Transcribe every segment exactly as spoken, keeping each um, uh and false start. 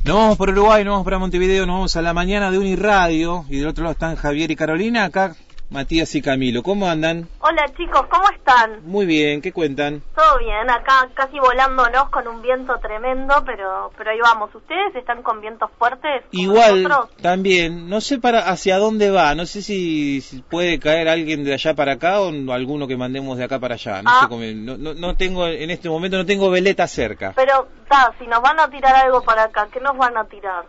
Nos vamos por Uruguay, nos vamos para Montevideo, nos vamos a la mañana de Uniradio y del otro lado están Javier y Carolina, acá Matías y Camilo. ¿Cómo andan? Hola chicos, ¿cómo están? Muy bien, ¿qué cuentan? Todo bien, acá casi volándonos con un viento tremendo, pero pero ahí vamos. ¿Ustedes están con vientos fuertes? Igual, nosotros? También, no sé para hacia dónde va, no sé si, si puede caer alguien de allá para acá o alguno que mandemos de acá para allá. No ah. sé cómo, no, no, no tengo, en este momento no tengo veleta cerca. Pero, ta, si nos van a tirar algo para acá, ¿qué nos van a tirar?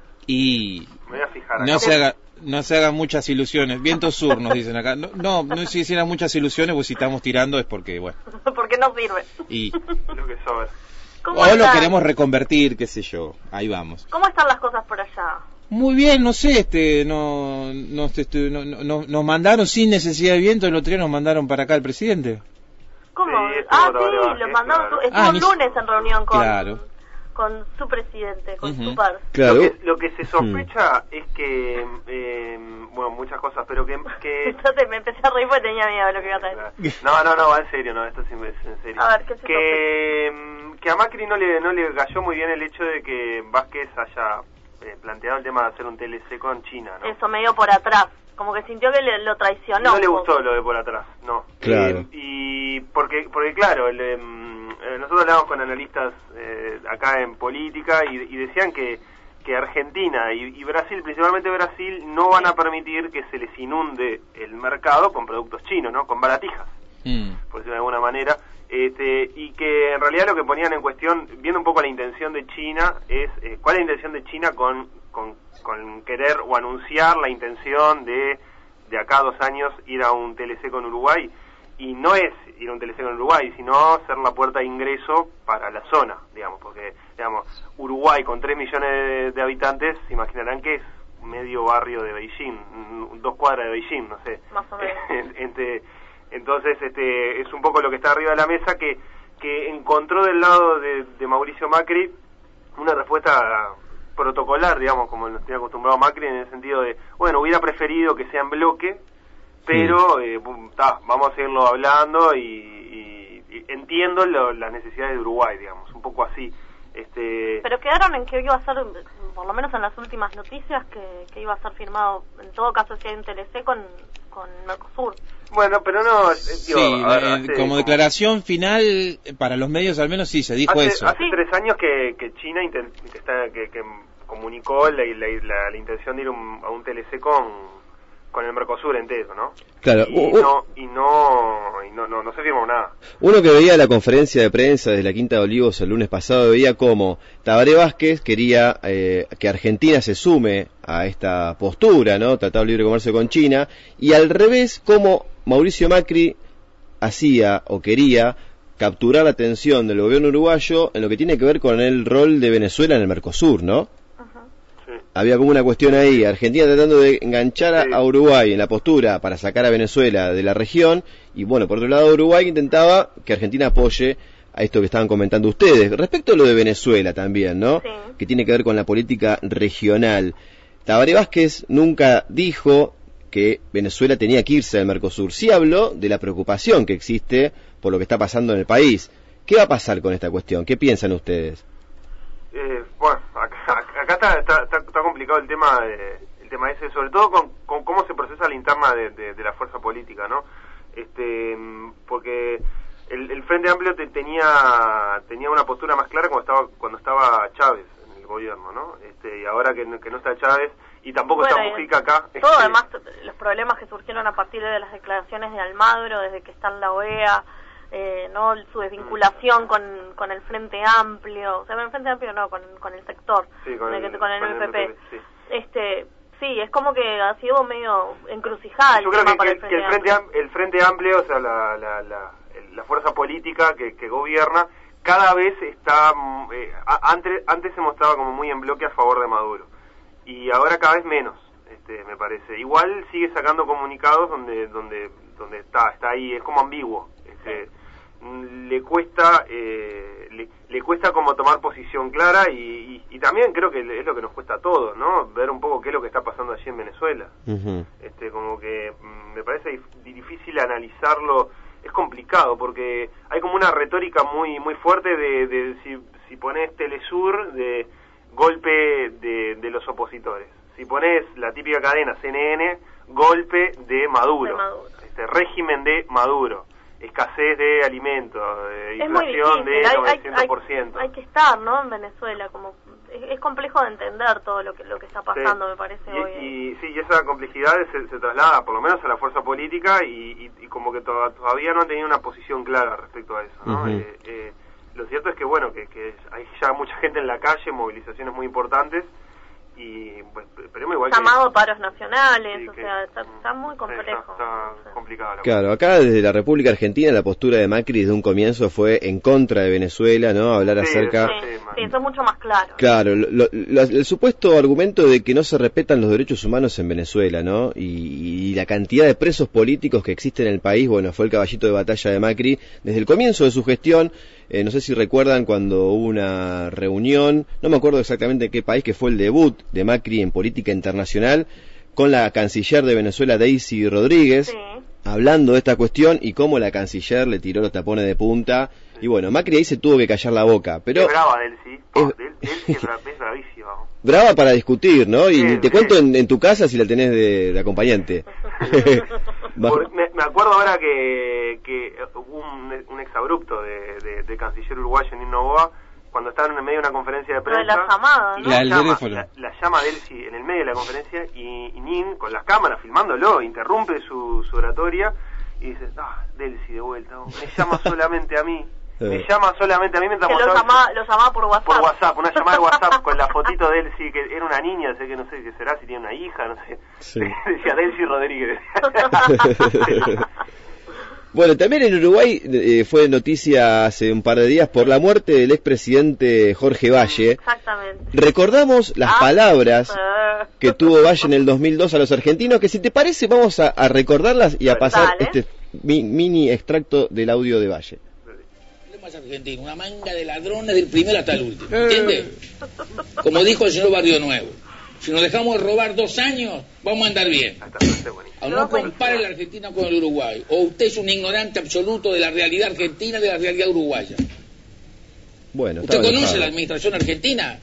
Y Me voy a fijar acá. no se haga, no se hagan muchas ilusiones. Viento sur nos dicen acá. No, no, no se hicieran muchas ilusiones, pues si estamos tirando es porque, bueno. Porque no sirve. Y Lo que sobra. o lo queremos reconvertir, qué sé yo. Ahí vamos. ¿Cómo están las cosas por allá? Muy bien, no sé, este, no, no, este, no, no, no- nos mandaron sin necesidad de viento, el otro día nos mandaron para acá el presidente. ¿Cómo? Sí, estuvo ah, todo sí, levante, lo mandamos. claro. Estuvo Ah, el ni- lunes en reunión con, Claro. con su presidente, con Ujú. su par. Claro. Lo que, lo que se sospecha es que, eh, bueno, muchas cosas, pero que... que Entonces me empecé a reír porque tenía miedo de lo que iba a decir. no, no, no, va en serio, no, esto es en en serio. A ver, ¿qué se que, mm, que a Macri no le, no le cayó muy bien el hecho de que Vázquez haya eh, planteado el tema de hacer un T L C con China, ¿no? Eso, medio por atrás. Como que sintió que le, lo traicionó. No le un gustó poco. lo de por atrás, no. Claro. Eh, y porque, porque claro, el, eh, eh, nosotros hablamos con analistas eh, acá en política y, y decían que, que Argentina y, y Brasil, principalmente Brasil, no van a permitir que se les inunde el mercado con productos chinos, ¿no? Con baratijas, Mm. por decirlo de alguna manera. Este, y que en realidad lo que ponían en cuestión, viendo un poco la intención de China, es eh, cuál es la intención de China con, con, con querer o anunciar la intención de de acá a dos años ir a un T L C con Uruguay, y no es ir a un T L C con Uruguay, sino ser la puerta de ingreso para la zona, digamos, porque, digamos, Uruguay con tres millones de, de habitantes, se imaginarán que es medio barrio de Beijing, mm, dos cuadras de Beijing, no sé. Más o menos. Entre, entonces, este, es un poco lo que está arriba de la mesa, que, que encontró del lado de, de Mauricio Macri una respuesta protocolar, digamos, como nos tiene acostumbrado Macri, en el sentido de, bueno, hubiera preferido que sea en bloque, pero eh, pum, ta, vamos a seguirlo hablando y, y- y entiendo lo- las necesidades de Uruguay, digamos, un poco así. Este, Pero quedaron en que iba a ser, por lo menos en las últimas noticias, que, que iba a ser firmado, en todo caso, si hay un T L C con, con Mercosur. bueno, pero no, eh, digo, Sí, a ver, eh, hace como declaración final, eh, para los medios al menos sí, se dijo hace, eso. hace Sí. tres años que, que China intent- que, está- que, que comunicó la, la, la- la intención de ir un- a un T L C con con el Mercosur entero, ¿no? Claro, Y u- u- no, y no, y no, no, no se firmó nada. Uno que veía la conferencia de prensa desde la Quinta de Olivos el lunes pasado veía cómo Tabaré Vázquez quería eh, que Argentina se sume a esta postura, ¿no? Tratado de libre comercio con China, y al revés cómo Mauricio Macri hacía o quería capturar la atención del gobierno uruguayo en lo que tiene que ver con el rol de Venezuela en el Mercosur, ¿no? Sí. Había como una cuestión ahí, Argentina tratando de enganchar a, Sí. a Uruguay en la postura para sacar a Venezuela de la región, y bueno, por otro lado Uruguay intentaba que Argentina apoye a esto que estaban comentando ustedes. Respecto a lo de Venezuela también, ¿no? Sí. Que tiene que ver con la política regional. Tabaré Vázquez nunca dijo que Venezuela tenía que irse al Mercosur. Sí habló de la preocupación que existe por lo que está pasando en el país. ¿Qué va a pasar con esta cuestión? ¿Qué piensan ustedes? Eh, bueno, acá, acá está, está, está, está complicado el tema de, el tema ese, sobre todo con, con cómo se procesa la interna de, de, de la fuerza política, ¿no? Este, porque el, el Frente Amplio te, tenía tenía una postura más clara cuando estaba cuando estaba Chávez en el gobierno, ¿no? Este, y ahora que no, que no está Chávez y tampoco Bueno, está y Mujica acá. Todo este, además, los problemas que surgieron a partir de las declaraciones de Almagro, desde que está en la O E A, eh, no su desvinculación con, con el Frente Amplio, o sea, el Frente Amplio no, con, con el sector, Sí, con el, el- con el con el M P P. M P P, sí. Este, sí, es como que ha sido medio encrucijada el Yo creo tema que, para que- el que Frente el, frente Amplio. Am- el Frente Amplio, o sea, la, la, la, el- la fuerza política que, que gobierna, cada vez está, mm, eh, a- antes, antes se mostraba como muy en bloque a favor de Maduro, y ahora cada vez menos, este, me parece. Igual sigue sacando comunicados donde donde donde está, está ahí, es como ambiguo. Este, mm, le cuesta eh, le, le cuesta como tomar posición clara y, y, y también creo que es lo que nos cuesta a todos, ¿no? Ver un poco qué es lo que está pasando allí en Venezuela. Ujú. Este, como que mm, me parece dif- difícil analizarlo, es complicado porque hay como una retórica muy muy fuerte de, de si, si pones Telesur, de golpe de, de los opositores. Si pones la típica cadena C N N, golpe de Maduro, de Maduro. Este, régimen de Maduro, escasez de alimentos, de Es muy inflación difícil, de hay, novecientos por ciento. hay, hay que estar, ¿no? En Venezuela, como es, es complejo de entender todo lo que lo que está pasando, Sí. me parece y, hoy. y sí, y esa complejidad se, se traslada por lo menos a la fuerza política y, y, y como que to todavía no han tenido una posición clara respecto a eso, ¿no? Uh-huh. eh, eh, lo cierto es que bueno, que, que hay ya mucha gente en la calle, movilizaciones muy importantes y pues, esperemos igual Llamado que... paros nacionales, Sí, o que- sea, está, está muy complejo. Está, está o sea. complicado la Claro, acá desde la República Argentina la postura de Macri desde un comienzo fue en contra de Venezuela, ¿no? Hablar Sí, acerca... Sí, Sí, sí, eso es mucho más claro. Claro, lo- lo- lo- el supuesto argumento de que no se respetan los derechos humanos en Venezuela, ¿no? Y, y la cantidad de presos políticos que existen en el país, bueno, fue el caballito de batalla de Macri desde el comienzo de su gestión. Eh, no sé si recuerdan cuando hubo una reunión, no me acuerdo exactamente en qué país, que fue el debut de Macri en política internacional, con la canciller de Venezuela, Daisy Rodríguez, Sí. hablando de esta cuestión y cómo la canciller le tiró los tapones de punta. Y bueno, Macri ahí se tuvo que callar la boca, pero... Es brava Delcy, oh, Es- Del- Delcy es, bra es bravísima. Brava para discutir, ¿no? Y Sí, ni te sí. cuento en, en tu casa si la tenés de, de acompañante. Por- me, me acuerdo ahora que, que hubo un, un exabrupto de, de, de canciller uruguayo Nino Noboa cuando estaban en medio de una conferencia de Lo de prensa. la llamada, y ¿no? La del llama, teléfono. la, la llama Delcy en el medio de la conferencia y, y Nin con las cámaras filmándolo interrumpe su, su oratoria y dice, ah, Delcy de vuelta, oh, me llama solamente a mí. Me Eh. llama solamente a mí mientras Que lo mostraba- llamaba, lo llamaba por WhatsApp. por WhatsApp, una llamada de WhatsApp con la fotito de Delcy, que era una niña, sé que no sé qué será, si tiene una hija, no sé. Sí. Decía Delcy Rodríguez. Bueno, también en Uruguay eh, fue noticia hace un par de días por la muerte del expresidente Jorge Valle. Exactamente. Recordamos las Ah, palabras eh, que tuvo Valle en el dos mil dos a los argentinos, que si te parece vamos a, a recordarlas y a pasar Dale. este mi- mini extracto del audio de Valle. Más argentino, una manga de ladrones del primero hasta el último, ¿entiendes? Como dijo el señor Barrio Nuevo, si nos dejamos de robar dos años, vamos a andar bien. Hasta frase buenísima. O no compare la Argentina con el Uruguay, o usted es un ignorante absoluto de la realidad argentina y de la realidad uruguaya. Bueno, ¿Usted estaba conoce enojado. la administración argentina?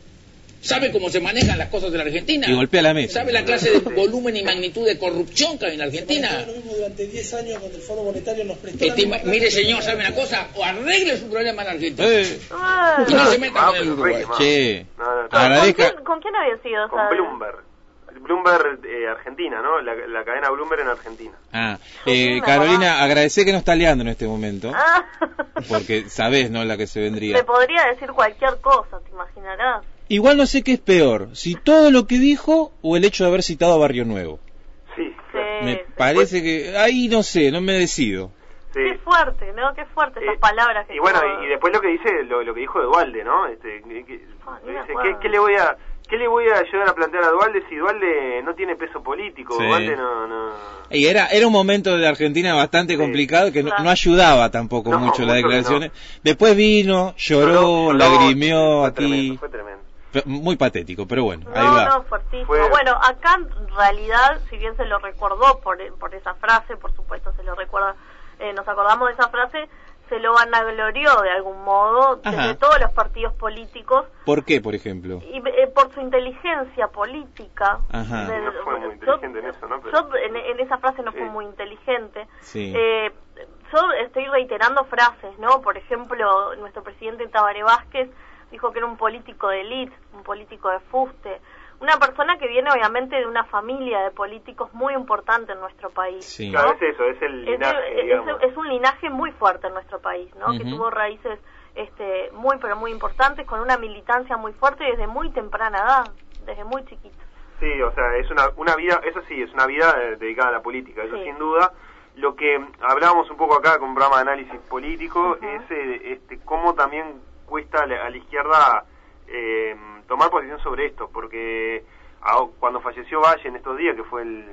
¿Sabe cómo se manejan las cosas de la Argentina? Y golpea la mesa. ¿Sabe la clase de volumen y magnitud de corrupción que hay en la Argentina? Lo mismo durante diez años cuando el Fondo Monetario nos prestó la Estima- misma mire plata. señor, ¿sabe una cosa? O arregle su problema en la Argentina. Eh, ah, Y no se meta Ah, con el pero Uruguay. Rey, che, No, no, no. ¿Con, agradezca... quién, ¿Con quién había sido? Con esa- Bloomberg. Bloomberg eh, Argentina, ¿no? La, la cadena Bloomberg en Argentina. Ah, eh, Carolina, agradecé que no está liando en este momento, Ah, porque sabés, ¿no?, la que se le vendría. podría decir cualquier cosa, te imaginarás. Igual no sé qué es peor, si todo lo que dijo o el hecho de haber citado a Barrio Nuevo. Sí, Sí, Me sí. parece que... Ahí no sé, no me decido. sí. Qué fuerte, ¿no? Qué fuerte esas Eh, palabras que y bueno, tuvo. y después lo que dice, lo, lo que dijo Dualde, ¿no? Este, que, que- Ah, ni me dice, acuerdo. ¿qué, qué le voy a qué le voy a ayudar a plantear a Dualde si Dualde no tiene peso político? Sí. Dualde no, no... Y era, era un momento de Argentina bastante Sí. complicado que no, Claro. no ayudaba tampoco No, mucho las mucho que declaraciones. Después vino, lloró, Lloró, lagrimeó fue aquí. tremendo, fue tremendo. Fue muy patético, pero bueno, ahí No, va. no, fuertísimo. Fue- Bueno, acá en realidad, si bien se lo recordó por, por esa frase, por supuesto se lo recuerda, eh, nos acordamos de esa frase, se lo vanaglorió de algún modo Ajá. desde todos los partidos políticos ¿Por qué, por ejemplo? y eh, por su inteligencia política. Ajá. De- No fue muy yo- inteligente en eso, ¿no? Pero- yo en, en esa frase no Sí. fue muy inteligente. Sí. Eh, yo estoy reiterando frases, ¿no? Por ejemplo, nuestro presidente Tabaré Vázquez dijo que era un político de élite, un político de fuste, una persona que viene obviamente de una familia de políticos muy importante en nuestro país. Sí. ¿no? Claro, es eso, es el Es, linaje, es- digamos. es un linaje muy fuerte en nuestro país, ¿no? Que Ujú. tuvo raíces este, muy, pero muy importantes, con una militancia muy fuerte desde muy temprana edad, desde muy chiquito. Sí, o sea, es una, una vida, eso sí, es una vida eh, dedicada a la política, eso Sí. sin duda. Lo que hablábamos un poco acá con un programa de análisis político Ujú. es eh, este, cómo también cuesta a la, a la izquierda eh, tomar posición sobre esto, porque a- cuando falleció Valle en estos días, que fue el,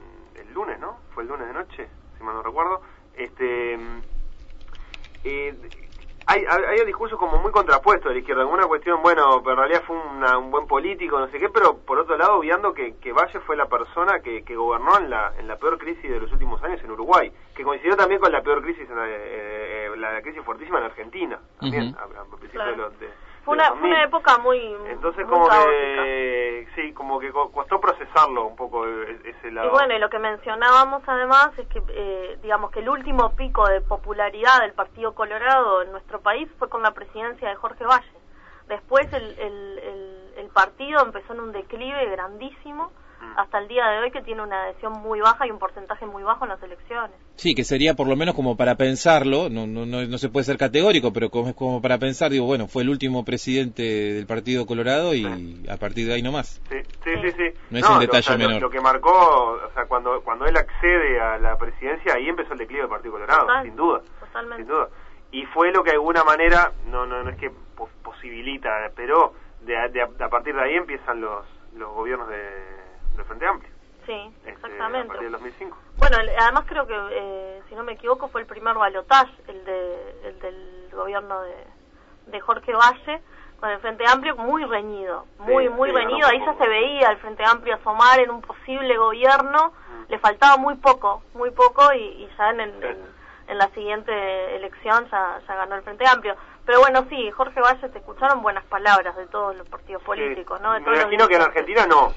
el lunes, ¿no? Fue el lunes de noche, si mal no recuerdo, este... Eh, hay, hay, hay discursos como muy contrapuestos de la izquierda, como una cuestión, bueno, pero en realidad fue una, un buen político, no sé qué, pero por otro lado, obviando que, que Valle fue la persona que, que gobernó en la, en la peor crisis de los últimos años en Uruguay, que coincidió también con la peor crisis, en la, eh, eh, la crisis fuertísima en Argentina, también, Ujú. a, a principios Claro. de, los, de, Fue una, fue una época muy Entonces muy como caótica. que, sí, como que costó procesarlo un poco ese lado. Y bueno, y lo que mencionábamos además es que, eh, digamos que el último pico de popularidad del Partido Colorado en nuestro país fue con la presidencia de Jorge Valle. Después el, el, el, el partido empezó en un declive grandísimo, hasta el día de hoy, que tiene una adhesión muy baja y un porcentaje muy bajo en las elecciones. Sí, que sería por lo menos como para pensarlo, no no no, no se puede ser categórico, pero como es como para pensar, digo, bueno, fue el último presidente del Partido Colorado y sí. A partir de ahí nomás. Sí, sí, sí. sí. No es no, un detalle o sea, menor. Lo, lo que marcó, o sea, cuando cuando él accede a la presidencia, ahí empezó el declive del Partido Colorado, Total, sin duda. Totalmente. Sin duda. Y fue lo que de alguna manera, no no, no es que pos posibilita, pero de, de, de a partir de ahí empiezan los los gobiernos de, del Frente Amplio. Sí, exactamente. Este, a partir del dos mil cinco. Bueno, además creo que, eh, si no me equivoco, fue el primer balotaje, el, de, el del gobierno de, de Jorge Valle, con el Frente Amplio, muy reñido, muy, sí, muy sí, reñido. Ahí ya se veía al Frente Amplio asomar en un posible gobierno, mm. le faltaba muy poco, muy poco, y, y ya en, el, sí. en, en la siguiente elección ya, ya ganó el Frente Amplio. Pero bueno, sí, Jorge Valle, te escucharon buenas palabras de todos los partidos políticos, sí. ¿no? De me todos imagino los que en Argentina no.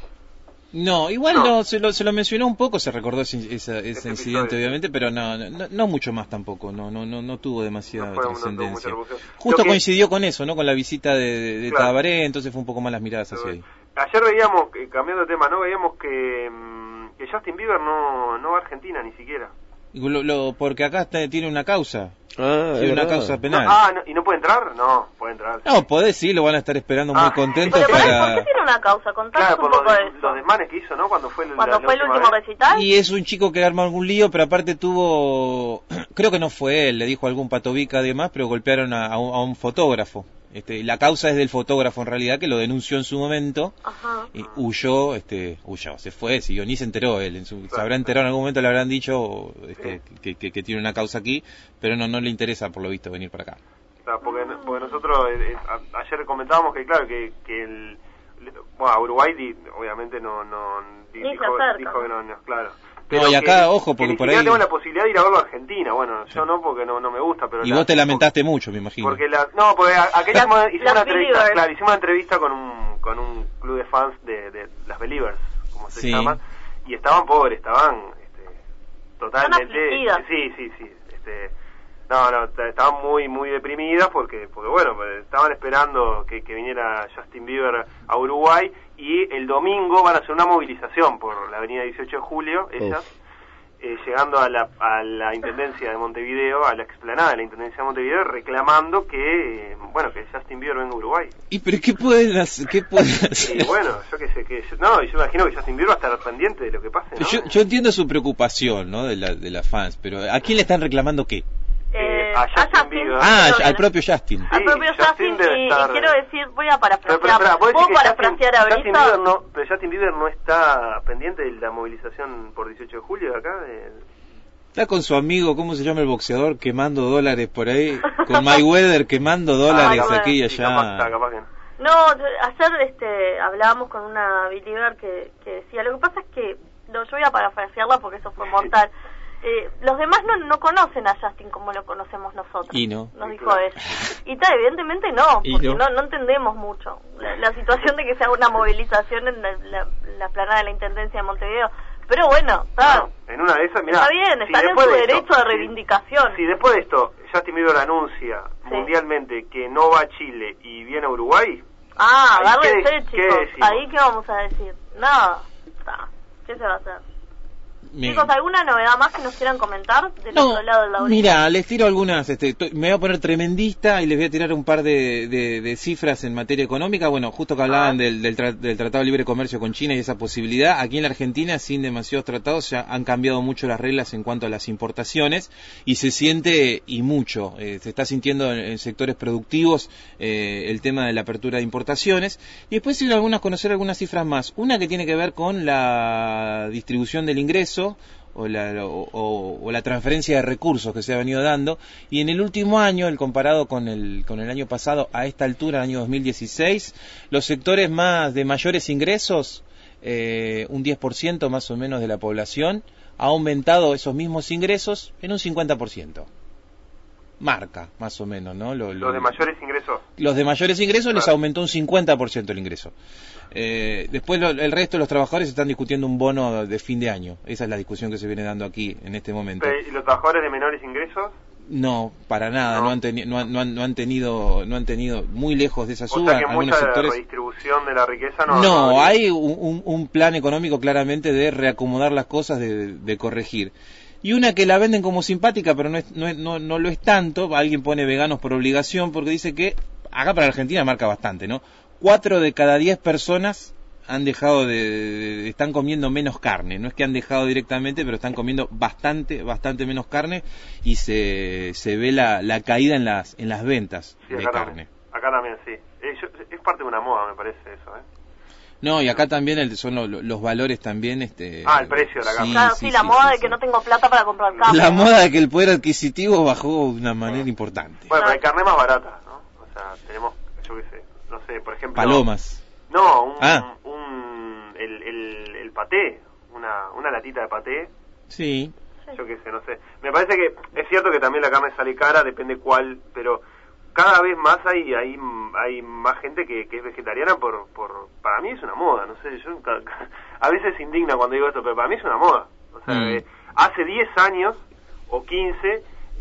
No, igual no, no se, lo, se lo mencionó un poco, se recordó ese, esa, ese, ese incidente obviamente, pero no, no no mucho más tampoco, no no no, no tuvo demasiada no trascendencia. No Justo que... coincidió con eso, ¿no? Con la visita de, de, de claro. Tabaré, entonces fue un poco más las miradas hacia ahí. Ayer veíamos, cambiando de tema, ¿no? Veíamos que, que Justin Bieber no, no va a Argentina ni siquiera. Lo, lo, porque acá está, tiene una causa. Ah, tiene una causa penal. No, ah, no, ¿y no puede entrar? No, puede entrar. No, podés, sí, lo van a estar esperando ah, muy contentos pero para... ¿por qué tiene una causa? Contanos claro, un por poco los, de eso. los desmanes que hizo, ¿no? Cuando fue el, ¿Cuando la, fue el último vez? recital? Y es un chico que arma algún lío, pero aparte tuvo... Creo que no fue él, le dijo algún patobica además, pero golpearon a, a, un, a un fotógrafo. Este, la causa es del fotógrafo en realidad, que lo denunció en su momento. Ajá. Y huyó, este, huyó, se fue, siguió, ni se enteró él. En su, claro, se habrá enterado en algún momento, le habrán dicho este, sí. que, que, que tiene una causa aquí, pero no no le interesa por lo visto venir para acá. Claro, porque, porque nosotros eh, a, ayer comentábamos que claro, que, que el... Bueno, a Uruguay di, obviamente no... no di, dijo, dijo que no, no, claro. Pero no, y acá, que, ojo, porque que por ahí... tengo la posibilidad de ir a verlo a Argentina. Bueno, yo no, porque no, no me gusta, pero... Y la, vos te lamentaste porque, mucho, me imagino. Porque la, no, porque aquella hicimos, hicimos una entrevista, Believers. claro, hicimos una entrevista con un, con un club de fans de, de las Believers, como se sí. llaman, y estaban pobres, estaban este, totalmente... Están sí, sí, sí, este... No, no, estaban muy muy deprimidas porque, porque bueno, estaban esperando que, que viniera Justin Bieber a Uruguay y el domingo van a hacer una movilización por la avenida dieciocho de julio, ellas, eh, llegando a la, a la Intendencia de Montevideo, a la explanada de la Intendencia de Montevideo, reclamando que, eh, bueno, que Justin Bieber venga a Uruguay. ¿Y pero qué pueden hacer? ¿Qué pueden hacer? Y bueno, yo qué sé, que yo, no, yo imagino que Justin Bieber va a estar pendiente de lo que pase, ¿no? Yo, yo entiendo su preocupación, ¿no? De la, de las fans, pero ¿a quién le están reclamando qué? Eh, a Justin Bieber. Ah, al propio Justin. Sí, al propio Justin, Justin y, estar... y quiero decir, voy a parafrasear. Pero, pero, pero, ¿Puedo parafrasear a Justin, Justin Brito? Bieber no, pero Justin Bieber no está pendiente de la movilización por dieciocho de julio de acá. De... Está con su amigo, ¿cómo se llama el boxeador? Quemando dólares por ahí. Con Mayweather quemando dólares ah, aquí y allá. Sí, capaz, está, capaz que no. No, ayer este, hablábamos con una believer que, que decía, lo que pasa es que, no, yo voy a parafrasearla porque eso fue mortal. Eh, los demás no, no conocen a Justin como lo conocemos nosotros. Y no. Nos dijo él. Y tal, evidentemente no, porque no? no no entendemos mucho la, la situación de que se haga una movilización en la, la, la planada de la Intendencia de Montevideo. Pero bueno, está, bueno, en una de esas, mirá, está bien, está si en su de derecho esto, de reivindicación. Si, si después de esto Justin Bieber anuncia sí. mundialmente que no va a Chile y viene a Uruguay... Ah, agárrense, ¿qué, chicos. ¿qué ahí qué vamos a decir. Nada. Está. ¿Qué se va a hacer? Bien. Chicos, ¿alguna novedad más que nos quieran comentar del no, otro lado del laurel? Mira, les tiro algunas, este, me voy a poner tremendista y les voy a tirar un par de, de, de cifras en materia económica. Bueno, justo que hablaban ah. del, del, tra del Tratado de Libre Comercio con China y esa posibilidad, aquí en la Argentina, sin demasiados tratados, ya han cambiado mucho las reglas en cuanto a las importaciones y se siente, y mucho, eh, se está sintiendo en, en sectores productivos eh, el tema de la apertura de importaciones. Y después sí, algunas, conocer algunas cifras más. Una que tiene que ver con la distribución del ingreso, O la, o, o, o la transferencia de recursos que se ha venido dando, y en el último año, el comparado con el, con el año pasado, a esta altura, el año dos mil dieciséis, los sectores más de mayores ingresos, eh, un diez por ciento más o menos de la población, ha aumentado esos mismos ingresos en un cincuenta por ciento. marca, más o menos, ¿no? Lo, lo, ¿Los de mayores ingresos? Los de mayores ingresos claro. les aumentó un cincuenta por ciento el ingreso. Eh, después lo, el resto de los trabajadores están discutiendo un bono de fin de año. Esa es la discusión que se viene dando aquí en este momento. ¿Y los trabajadores de menores ingresos? No, para nada, no, no, han, teni no, han, no, han, no han tenido, no han tenido muy lejos de esa suba. O sea que algunos mucha sectores. Redistribución de la riqueza no. No, no hay un, un, un plan económico claramente de reacomodar las cosas, de, de corregir. Y una que la venden como simpática, pero no, es, no, es, no, no lo es tanto. Alguien pone veganos por obligación, porque dice que acá para Argentina marca bastante, ¿no? Cuatro de cada diez personas han dejado de, de, de, están comiendo menos carne. No es que han dejado directamente, pero están comiendo bastante, bastante menos carne y se, se ve la, la caída en las, en las ventas sí, de acá carne. También, acá también, sí. Eh, yo, es parte de una moda, me parece eso, ¿eh? No, y acá también el, son lo, los valores también. Este, ah, el precio de la carne. Sí, claro, sí, sí la sí, moda sí, de que sí. no tengo plata para comprar carne. La moda de que el poder adquisitivo bajó de una manera sí. importante. Bueno, pero hay carne más barata, ¿no? O sea, tenemos, yo qué sé, no sé, por ejemplo... Palomas. No, un... Ah. un el, el, el paté, una, una latita de paté. Sí. Yo qué sé, no sé. Me parece que es cierto que también la carne sale cara, depende cuál, pero... cada vez más hay hay, hay más gente que, que es vegetariana por por para mí es una moda, no sé, yo a veces se indigna cuando digo esto, pero para mí es una moda. O sea, mm. eh, hace diez años o quince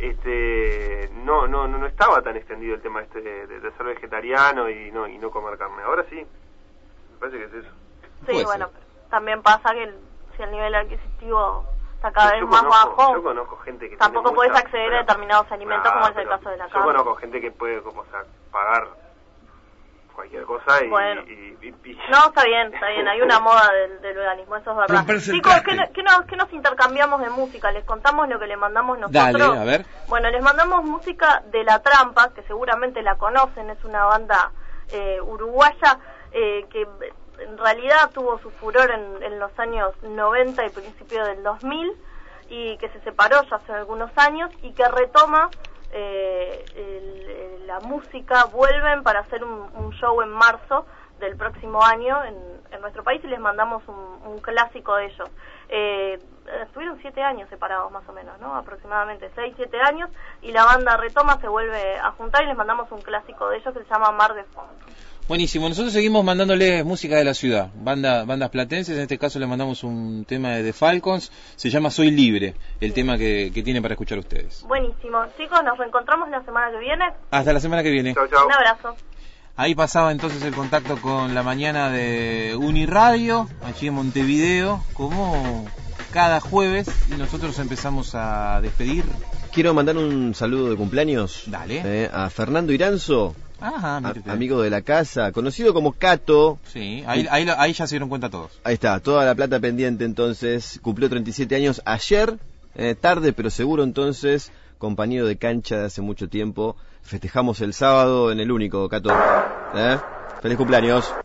este no no no estaba tan extendido el tema este de, de, de ser vegetariano y no y no comer carne. Ahora sí. Me parece que es eso. Sí, bueno, también pasa que el, si el nivel adquisitivo está cada vez más conozco, bajo, yo conozco gente que tampoco tiene puedes mucha, acceder pero, a determinados alimentos, ah, como es el pero caso de la yo carne. Yo conozco gente que puede, como, o sea, pagar cualquier cosa y... Bueno. Y, y, y... No, está bien, está bien, hay una moda del, del veganismo, eso es verdad. Chicos, ¿qué, ¿qué, nos, ¿qué nos intercambiamos de música? ¿Les contamos lo que le mandamos nosotros? Dale, a ver. Bueno, les mandamos música de La Trampa, que seguramente la conocen, es una banda eh, uruguaya eh, que... en realidad tuvo su furor en, en los años noventa y principio del dos mil y que se separó ya hace algunos años y que retoma eh, el, el, la música, vuelven para hacer un, un show en marzo del próximo año en, en nuestro país y les mandamos un, un clásico de ellos. Eh, estuvieron siete años separados más o menos, ¿no? Aproximadamente seis, siete años y la banda retoma, se vuelve a juntar y les mandamos un clásico de ellos que se llama Mar de Fondo. Buenísimo, nosotros seguimos mandándoles música de la ciudad, banda, bandas platenses, en este caso le mandamos un tema de The Falcons, se llama Soy Libre, el sí. tema que, que tienen para escuchar ustedes. Buenísimo, chicos, nos reencontramos la semana que viene. Hasta la semana que viene. Chau, chau. Un abrazo. Ahí pasaba entonces el contacto con la mañana de Uniradio, allí en Montevideo, como cada jueves, y nosotros empezamos a despedir. Quiero mandar un saludo de cumpleaños. Dale. Eh, a Fernando Iranzo. Ajá, a, amigo de la casa, conocido como Cato. Sí, ahí, ahí, ahí ya se dieron cuenta todos. Ahí está, toda la plata pendiente entonces. Cumplió treinta y siete años ayer, eh, tarde pero seguro entonces, compañero de cancha de hace mucho tiempo. Festejamos el sábado en el único, Cato. ¿Eh? Feliz cumpleaños.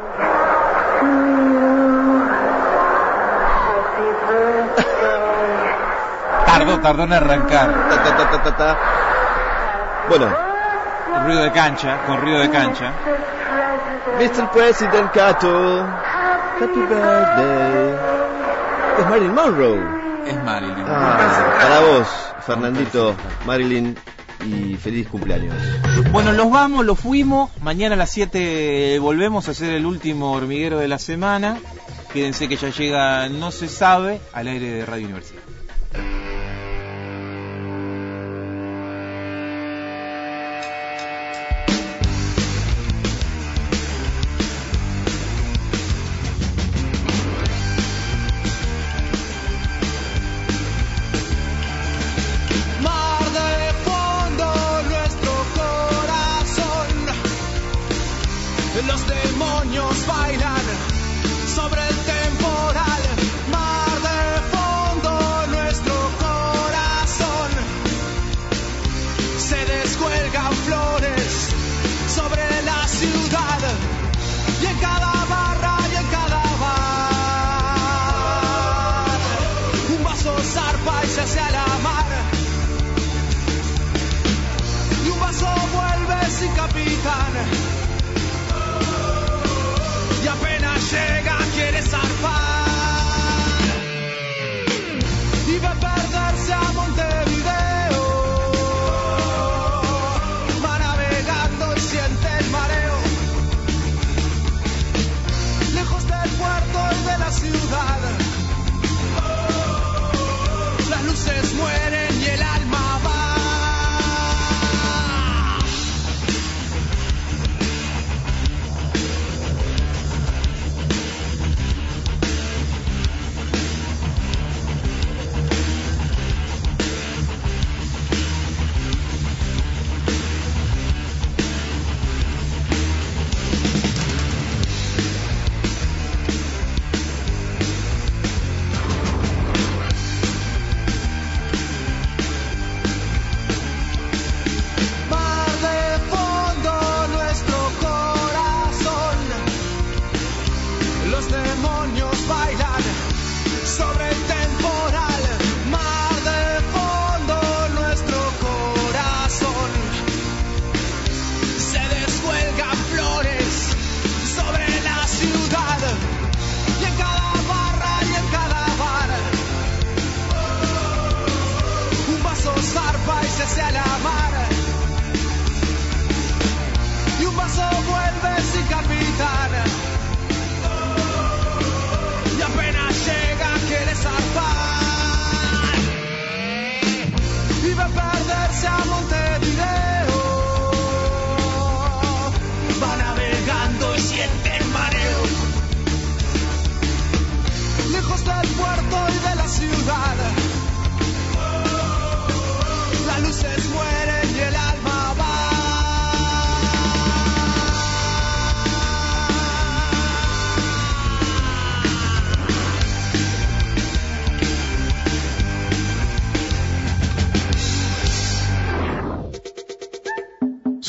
Tardó, tardó en arrancar. Ta, ta, ta, ta, ta, ta. Bueno. Ruido de cancha, con ruido de cancha. mister President Cato, happy birthday. Es Marilyn Monroe. Es Marilyn. Ah, para vos, Fernandito, Marilyn, y feliz cumpleaños. Bueno, los vamos, los fuimos. Mañana a las siete volvemos a hacer el último hormiguero de la semana. Quédense que ya llega No se sabe al aire de Radio Universidad. Los demonios bailan sobre el temporal, mar de fondo, nuestro corazón. Se descuelgan flores sobre la ciudad, y en cada barra y en cada bar, un vaso zarpa y se hace a la mar, y un vaso vuelve sin capitán. Y apenas llega quiere zarpar y va a perderse a Montevideo.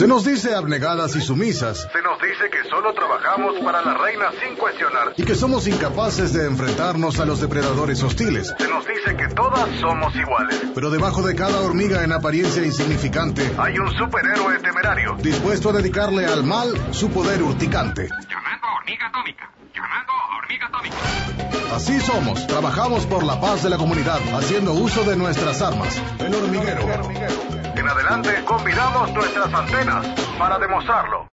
Se nos dice abnegadas y sumisas. Se nos dice que solo trabajamos para la reina sin cuestionar. Y que somos incapaces de enfrentarnos a los depredadores hostiles. Se nos dice que todas somos iguales. Pero debajo de cada hormiga en apariencia insignificante hay un superhéroe temerario, dispuesto a dedicarle al mal su poder urticante. Llamando a hormiga atómica. Llamando a hormiga atómica. Así somos. Trabajamos por la paz de la comunidad, haciendo uso de nuestras armas. El hormiguero. En adelante combinamos nuestras antenas para demostrarlo.